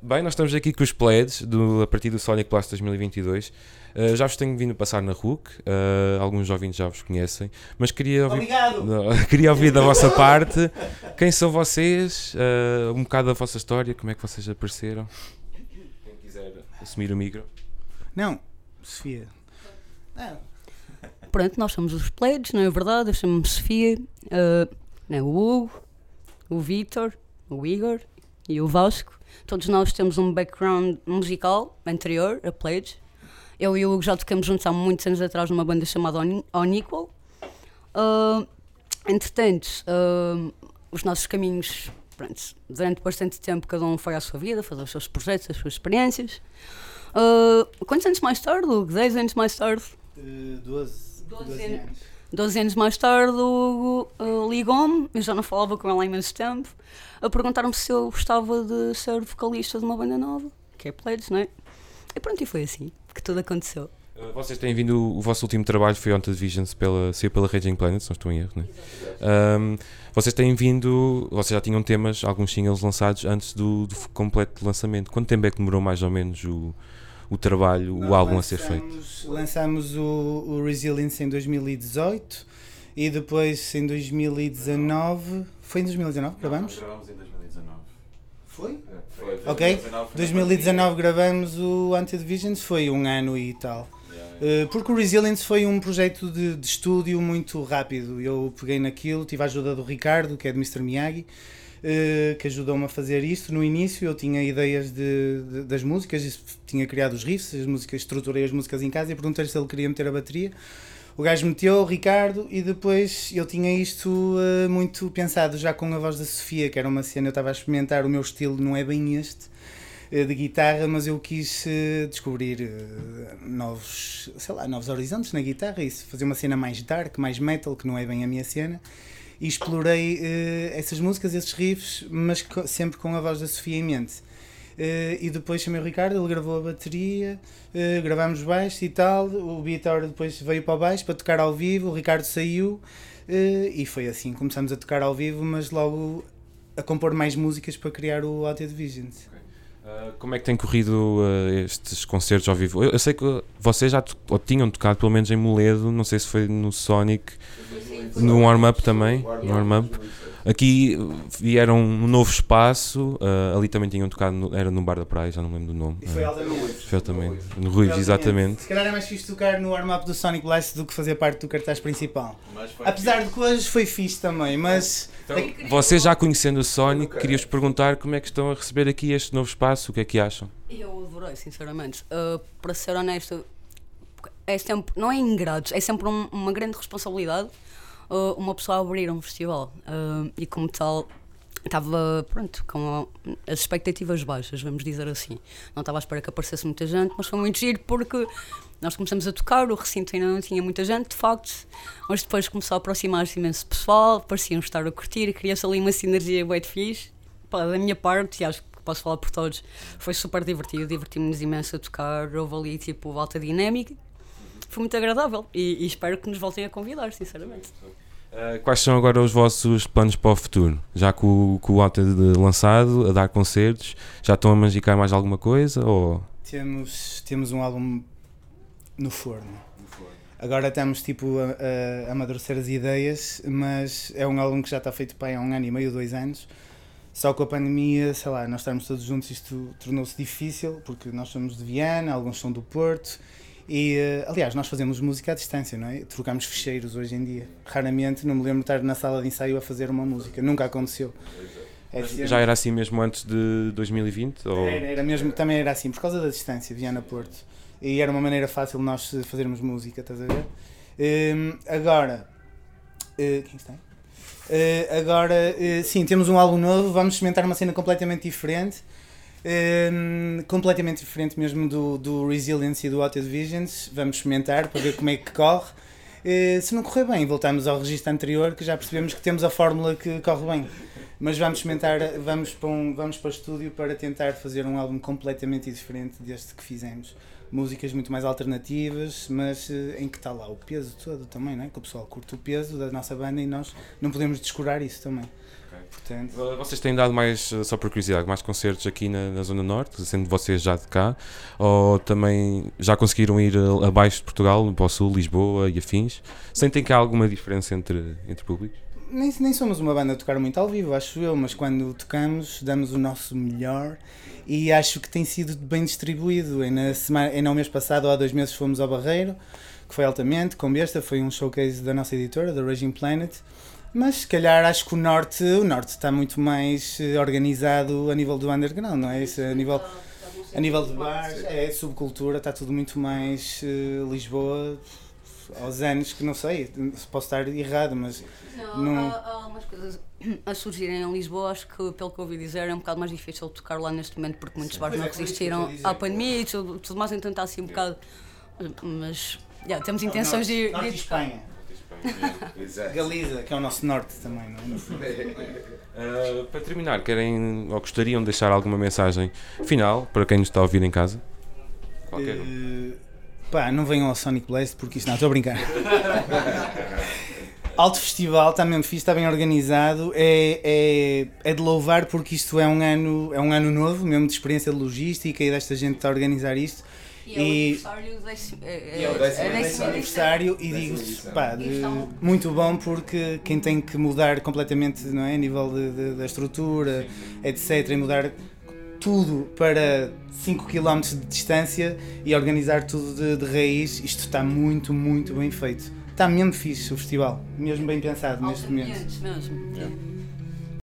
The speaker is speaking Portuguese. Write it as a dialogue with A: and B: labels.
A: Bem, nós estamos aqui com os Pleiades a partir do Sonic Blast 2022. Já vos tenho vindo a passar na RUC, alguns ouvintes já vos conhecem, mas queria ouvir, queria ouvir da vossa parte quem são vocês, um bocado da vossa história, como é que vocês apareceram. Quem quiser assumir o micro.
B: Não, Sofia.
C: Não. Pronto, nós somos os Pleiades, não é verdade? Eu chamo-me Sofia, o Hugo, o Vítor, o Igor e o Vasco. Todos nós temos um background musical anterior a Pleiades. Eu e o Hugo já tocamos juntos há muitos anos atrás numa banda chamada Unequal. Entretanto, os nossos caminhos, pronto, durante bastante tempo cada um foi à sua vida, fazer os seus projetos, as suas experiências. Quantos anos mais tarde, Hugo? 10 anos mais tarde?
B: 12 anos.
C: 12 anos mais tarde, o Hugo ligou-me, eu já não falava com ele há imenso tempo, a perguntar-me se eu gostava de ser vocalista de uma banda nova, que é Pleiades, não é? E pronto, e foi assim que tudo aconteceu.
A: Vocês têm vindo, o vosso último trabalho foi Haunted Visions, saiu pela Raging Planet, se não estou em erro, não é? Vocês têm vindo, vocês já tinham temas, alguns singles lançados antes do completo lançamento. Quanto tempo é que demorou mais ou menos o trabalho, o álbum a ser feito?
B: Lançámos o Resilience em 2018 e depois em 2019. Foi em 2019 que gravamos?
A: Gravamos em 2019.
B: Foi?
A: Foi.
B: Ok. 2019 gravamos o Haunted Visions, foi um ano e tal. Porque o Resilience foi um projeto de estúdio muito rápido. Eu peguei naquilo, tive a ajuda do Ricardo, que é de Mr. Miyagi, que ajudou-me a fazer isto. No início eu tinha ideias das músicas, tinha criado os riffs, as músicas, estruturei as músicas em casa e perguntei se ele queria meter a bateria. O gajo meteu, o Ricardo, e depois eu tinha isto muito pensado já com a voz da Sofia, que era uma cena, eu estava a experimentar, o meu estilo não é bem este de guitarra, mas eu quis descobrir novos horizontes na guitarra e fazer uma cena mais dark, mais metal, que não é bem a minha cena. E explorei essas músicas, esses riffs, mas sempre com a voz da Sofia em mente. E depois chamei o Ricardo, ele gravou a bateria, gravámos baixo e tal, o Vítor depois veio para o baixo para tocar ao vivo, o Ricardo saiu e foi assim, começamos a tocar ao vivo, mas logo a compor mais músicas para criar o Haunted Visions.
A: Como é que tem corrido estes concertos ao vivo? Eu sei que vocês já tinham tocado pelo menos em Moledo, não sei se foi no Sonic, no warm-up também. No warm-up. Aqui vieram um novo espaço, ali também tinham tocado, era no Bar da Praia, já não me lembro do nome.
B: E foi Alda no Ruivos.
A: Exatamente, no Ruivos, exatamente.
B: Se calhar é mais fixe tocar no warm-up do Sonic Blast do que fazer parte do cartaz principal. Apesar de que hoje foi fixe também, mas...
A: Então, vocês já conhecendo o Sonic, queria-vos perguntar como é que estão a receber aqui este novo espaço, o que é que acham?
C: Eu adorei, sinceramente. Para ser honesto, é sempre, não é ingrato, é sempre uma grande responsabilidade uma pessoa a abrir um festival e como tal estava, pronto, com as expectativas baixas, vamos dizer assim. Não estava à espera que aparecesse muita gente, mas foi muito giro porque nós começamos a tocar, o recinto ainda não tinha muita gente, de facto, mas depois começou a aproximar-se imenso pessoal, pareciam estar a curtir, cria-se ali uma sinergia bué de fixe. Pá, da minha parte, e acho que posso falar por todos, foi super divertido, divertimos-nos imenso a tocar, houve ali tipo alta dinâmica. Foi muito agradável e espero que nos voltem a convidar, sinceramente.
A: Quais são agora os vossos planos para o futuro? Já com o Haunted lançado, a dar concertos, já estão a magicar mais alguma coisa? Ou?
B: Temos um álbum no forno. Agora estamos tipo a amadurecer as ideias, mas é um álbum que já está feito há 1 ano e meio, 2 anos. Só com a pandemia, sei lá, nós estarmos todos juntos, isto tornou-se difícil, porque nós somos de Viana, alguns são do Porto. E, aliás, nós fazemos música à distância, não é? Trocamos ficheiros hoje em dia. Raramente, não me lembro de estar na sala de ensaio a fazer uma música. Nunca aconteceu.
A: Já era assim mesmo antes de 2020? Ou?
B: Era mesmo, também era assim, por causa da distância, Viana-Porto. E era uma maneira fácil de nós fazermos música, estás a ver? Agora... quem está aí? Agora, sim, temos um álbum novo, vamos experimentar uma cena completamente diferente. Completamente diferente mesmo do Resilience e do Haunted Visions. Vamos experimentar para ver como é que corre. Se não correr bem, voltamos ao registro anterior, que já percebemos que temos a fórmula que corre bem. Mas vamos experimentar, vamos para o estúdio para tentar fazer um álbum completamente diferente deste que fizemos. Músicas muito mais alternativas, mas em que está lá o peso todo também, não é? Que o pessoal curte o peso da nossa banda e nós não podemos descurar isso também. Portanto,
A: Vocês têm dado mais, só por curiosidade, mais concertos aqui na Zona Norte, sendo vocês já de cá, ou também já conseguiram ir abaixo de Portugal, para o Sul, Lisboa e afins? Sentem que há alguma diferença entre públicos?
B: nem somos uma banda a tocar muito ao vivo, acho eu, mas quando tocamos damos o nosso melhor e acho que tem sido bem distribuído. No mês passado, ou há 2 meses, fomos ao Barreiro, que foi altamente, com besta, foi um showcase da nossa editora, da Raging Planet. Mas se calhar acho que o Norte está muito mais organizado a nível do underground, não é? Isso, a nível de bares, subcultura, está tudo muito mais Lisboa, aos anos, que não sei, posso estar errado, mas...
C: Há algumas coisas a surgirem em Lisboa, acho que, pelo que eu ouvi dizer, é um bocado mais difícil tocar lá neste momento, porque muitos bares não resistiram à pandemia e tudo mais, então está assim um bocado... Mas, temos intenções de ir...
B: Norte de Espanha. Galiza, que é o nosso norte também, não é?
A: Para terminar, querem ou gostariam de deixar alguma mensagem final para quem nos está a ouvir em casa? Qualquer
B: não venham ao Sonic Blast porque isto não, estou a brincar. Alto Festival, está mesmo fixe, está bem organizado, é de louvar porque isto é um ano novo, mesmo de experiência de logística e desta gente está a organizar isto.
C: E
B: é o 10º aniversário e digo-vos, muito bom porque quem tem que mudar completamente, não é, a nível da estrutura, etc, e mudar tudo para 5 km de distância e organizar tudo de raiz, isto está muito, muito bem feito. Está mesmo fixe o festival, mesmo bem pensado neste momento.
C: Mesmo.